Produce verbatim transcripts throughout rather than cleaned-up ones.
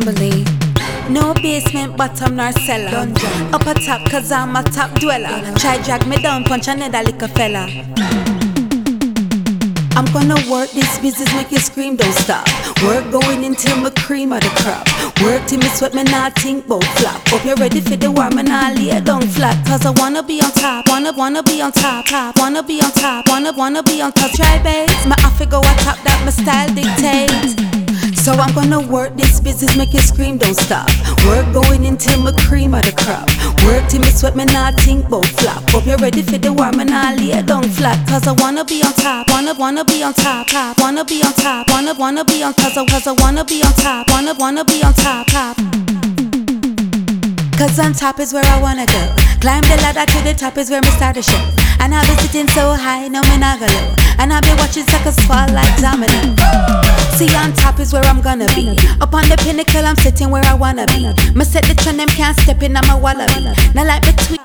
Timberlake. No basement, bottom nor cellar. Dungeon. Up a top, cause I'm a top dweller. Try drag me down, punch another little fella. I'm gonna work this business, make you scream, don't stop. Work going until my cream of the crop. Work till me sweat, me not think bout flop. Hope you're ready for the war, me not lay down flat. Cause I wanna be on top, wanna, wanna be on top, top. Wanna be on top, wanna, wanna be on top. Try babes, my off go on top, that my style dictates. So I'm gonna work this business, make you scream, don't stop. Work going until my cream of the crop. Work till me sweat, me not think bout flop. Hope you're ready for the war, me not lay down flat. Cause I wanna be on top, wanna, wanna be on top, top. Wanna be on top, wanna, wanna be on top. Cause I wanna be on top, wanna, wanna be on top, top. Cause on top is where I wanna go. Climb the ladder to the top is where me start the show. And I'll be sitting so high, no me not go low. And I'll be watching suckers fall like domino. See, on top is where I'm gonna be. Up on the pinnacle, I'm sitting where I wanna be. Me set the trend, them can't step in, I'm a wallaby. Now like between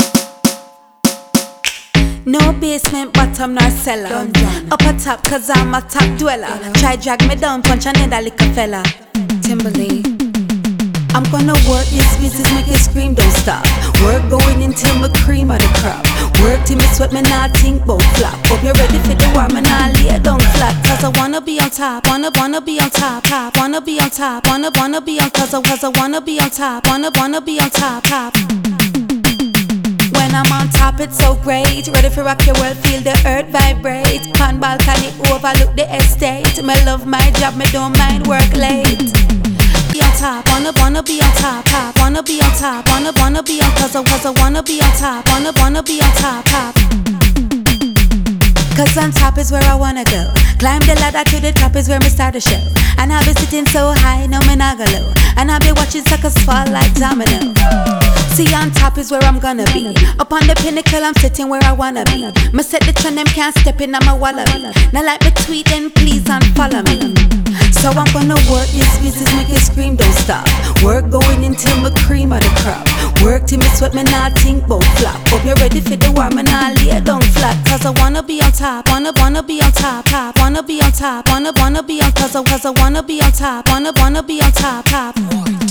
no basement, bottom nor cellar. Up a top, cause I'm a top dweller. Try drag me down, punch another little fella. Timberlake. I'm gonna work this business, make you scream, don't stop. Work going until my cream of the crop. Work till me sweat, me not think bout flop. Hope you're ready for the war, me not lay down flat. Cause I wanna be on top, wanna, wanna be on top, top. Wanna be on top, wanna, wanna be on top. Cause I, cause I wanna be on top, wanna, wanna be on top, top. When I'm on top, it's so great. Ready for rock your world, feel the earth vibrate. Pan balcony, overlook the estate. Me love my job, me don't mind work late. Be on top, wanna, wanna be on top, top. Wanna be on top, wanna, wanna be on top. Cause I, cause I wanna be on top, wanna, wanna be on top, top. Cause on top is where I wanna go. Climb the ladder to the top is where me start the show. And I'll be sitting so high, no me not go low. And I'll be watching suckers fall like domino. See, on top is where I'm gonna be. Up on the pinnacle, I'm sitting where I wanna be. Me set the trend, them can't step in, I'm a wallaby. Now like me tweet, then please unfollow me. So I'm gonna work this business, make you scream, don't stop. Work going until my cream of the crop. Work till me sweat, me not think bout flop. Hope you're ready for the war, me not lay down flat. Cause I wanna be on top, wanna, wanna be on top, top. Wanna be on top, wanna, wanna be on top. Cause I, cause I wanna be on top, wanna, wanna be on top, top.